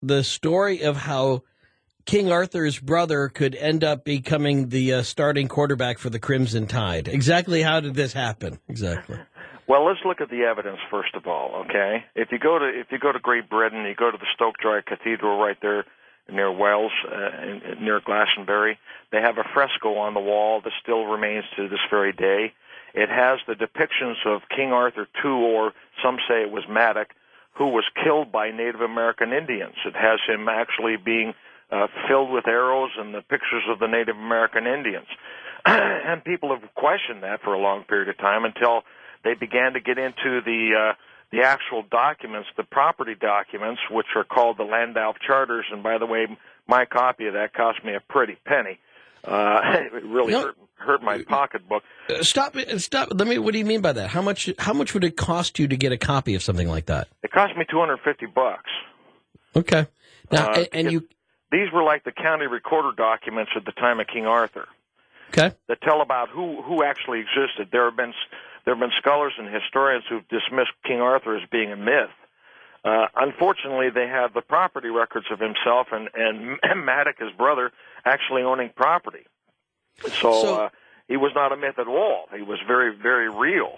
the story of how King Arthur's brother could end up becoming the starting quarterback for the Crimson Tide. Exactly how did this happen? Exactly. Well, let's look at the evidence first of all. Okay, if you go to Great Britain, you go to the Stoke-Dry Cathedral right there near Wales, near Glastonbury. They have a fresco on the wall that still remains to this very day. It has the depictions of King Arthur II, or some say it was Maddox, who was killed by Native American Indians. It has him actually being filled with arrows and the pictures of the Native American Indians. And people have questioned that for a long period of time until they began to get into the actual documents, the property documents, which are called the Landau Charters. And by the way, my copy of that cost me a pretty penny. It really hurt my pocketbook. Stop. Let me. What do you mean by that? How much would it cost you to get a copy of something like that? It cost me $250. Okay. Now, these were like the county recorder documents at the time of King Arthur. Okay. That tell about who actually existed. There have been scholars and historians who've dismissed King Arthur as being a myth. Unfortunately, they have the property records of himself and Maddox, his brother, actually owning property. So he was not a myth at all. He was very, very real.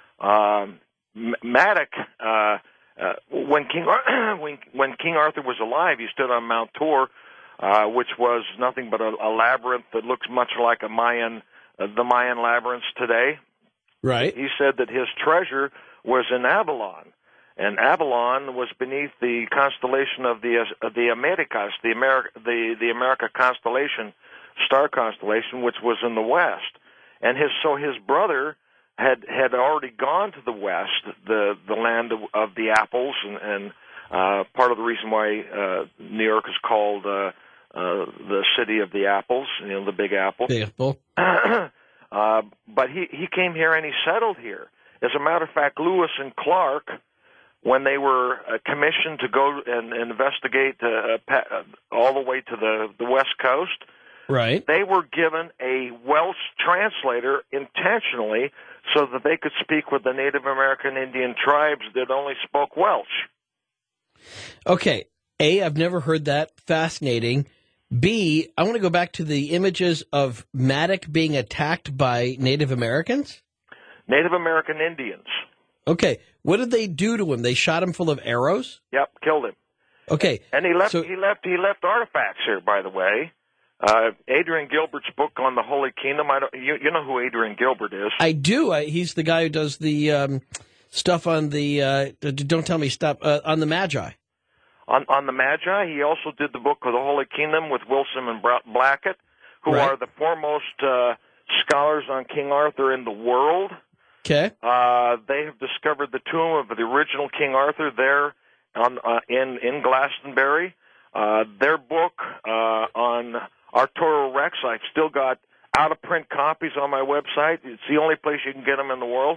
Maddox, when King Arthur was alive, he stood on Mount Tor, which was nothing but a labyrinth that looks much like the Mayan labyrinths today. Right. He said that his treasure was in Avalon, and Avalon was beneath the constellation of the Americas, the America constellation, star constellation, which was in the west. And his brother had already gone to the west, the land of the apples, and part of the reason why New York is called the city of the apples, the Big Apple. Big Apple. But he came here and he settled here. As a matter of fact, Lewis and Clark, when they were commissioned to go and investigate all the way to the West Coast, right, they were given a Welsh translator intentionally so that they could speak with the Native American Indian tribes that only spoke Welsh. Okay. A, I've never heard that. Fascinating. B, I want to go back to the images of Maddox being attacked by Native Americans? Native American Indians. Okay. What did they do to him? They shot him full of arrows? Yep, killed him. Okay. And he left artifacts here, by the way. Adrian Gilbert's book on the Holy Kingdom. You know who Adrian Gilbert is? I do. He's the guy who does the stuff on the don't tell me stop on the Magi. On the Magi, he also did the book of the Holy Kingdom with Wilson and Blackett, who right. are the foremost scholars on King Arthur in the world. Okay. They have discovered the tomb of the original King Arthur there in Glastonbury. Their book on Arturo Rex, I've still got out-of-print copies on my website. It's the only place you can get them in the world.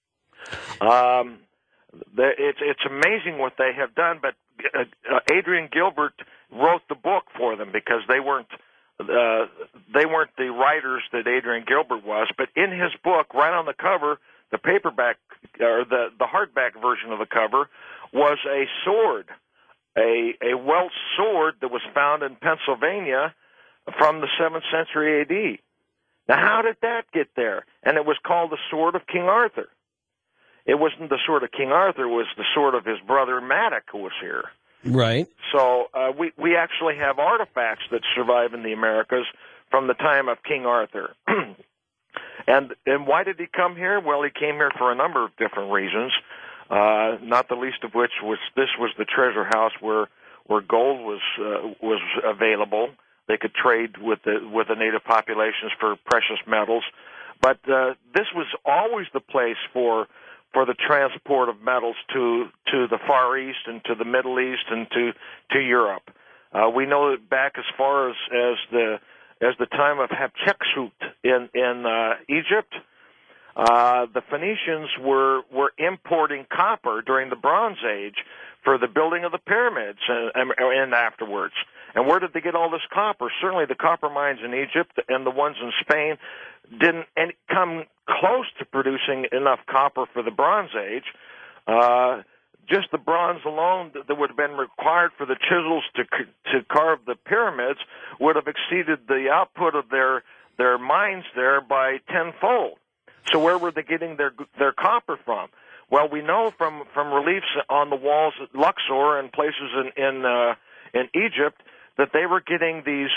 It's amazing what they have done, but Adrian Gilbert wrote the book for them because they weren't the writers that Adrian Gilbert was. But in his book, right on the cover, the paperback or the hardback version of the cover was a sword, a Welsh sword that was found in Pennsylvania from the 7th century A.D. Now, how did that get there? And it was called the Sword of King Arthur. It wasn't the sword of King Arthur; it was the sword of his brother Maddox who was here. Right. So we actually have artifacts that survive in the Americas from the time of King Arthur. And why did he come here? Well, he came here for a number of different reasons, not the least of which was this was the treasure house where gold was available. They could trade with the native populations for precious metals. But this was always the place for the transport of metals to the Far East and to the Middle East and to Europe. We know that back as far as the time of Hatshepsut in Egypt, the Phoenicians were importing copper during the Bronze Age for the building of the pyramids and afterwards. And where did they get all this copper? Certainly the copper mines in Egypt and the ones in Spain didn't come close to producing enough copper for the Bronze Age. just the bronze alone that would have been required for the chisels to carve the pyramids would have exceeded the output of their mines there by tenfold. So where were they getting their copper from? Well, we know from reliefs on the walls at Luxor and places in Egypt that they were getting these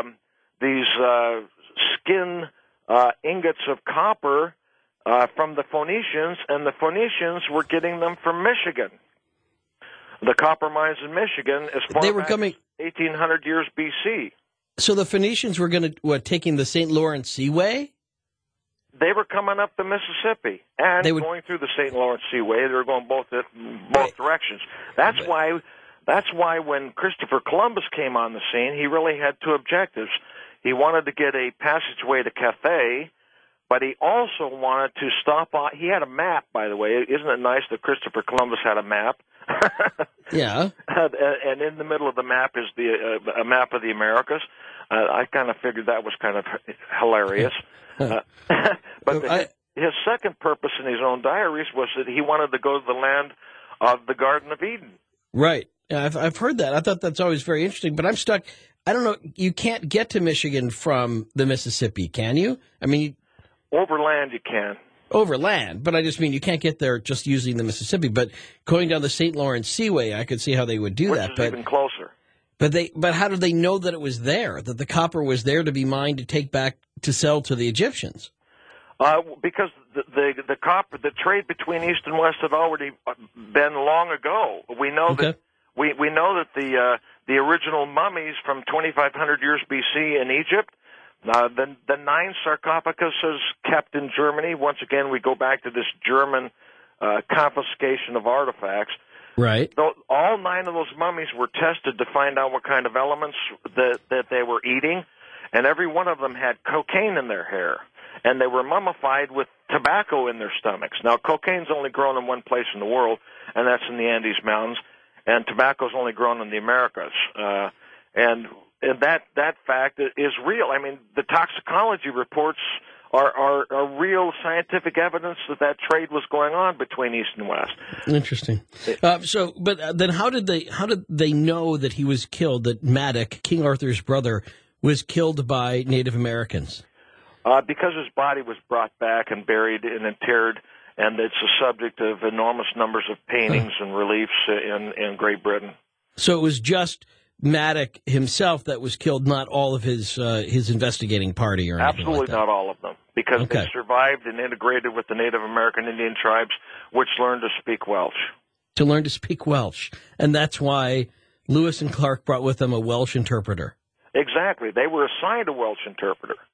skin ingots of copper from the Phoenicians, and the Phoenicians were getting them from Michigan. The copper mines in Michigan as far back as 1800 years BC. So the Phoenicians were going to taking the St. Lawrence Seaway? They were coming up the Mississippi and going through the St. Lawrence Seaway. They were going both directions. That's why when Christopher Columbus came on the scene, he really had two objectives. He wanted to get a passageway to Cathay, but he also wanted to stop on. He had a map, by the way. Isn't it nice that Christopher Columbus had a map? Yeah. And in the middle of the map is a map of the Americas. I kind of figured that was kind of hilarious. But his second purpose in his own diaries was that he wanted to go to the land of the Garden of Eden. Right. I've heard that. I thought that's always very interesting, but I'm stuck. I don't know. You can't get to Michigan from the Mississippi, can you? I mean, overland you can. Overland, but I just mean you can't get there just using the Mississippi. But going down the St. Lawrence Seaway, I could see how they would do that. But even closer. But how did they know that it was there? That the copper was there to be mined to take back to sell to the Egyptians? Because the copper, the trade between East and West had already been long ago. We know that we know that the original mummies from 2,500 years BC in Egypt. The 9 sarcophaguses kept in Germany. Once again, we go back to this German confiscation of artifacts. Right. So all 9 of those mummies were tested to find out what kind of elements that they were eating, and every one of them had cocaine in their hair, and they were mummified with tobacco in their stomachs. Now, cocaine's only grown in one place in the world, and that's in the Andes Mountains, and tobacco's only grown in the Americas. And that fact is real. I mean, the toxicology reports are real scientific evidence that trade was going on between East and West. Interesting. But then how did they know that he was killed? That Madoc, King Arthur's brother, was killed by Native Americans? Because his body was brought back and buried and interred, and it's a subject of enormous numbers of paintings and reliefs in Great Britain. So it was just Madoc himself that was killed, not all of his investigating party or anything. Absolutely like that. Not all of them, because they survived and integrated with the Native American Indian tribes, which learned to speak Welsh. To learn to speak Welsh. And that's why Lewis and Clark brought with them a Welsh interpreter. Exactly. They were assigned a Welsh interpreter.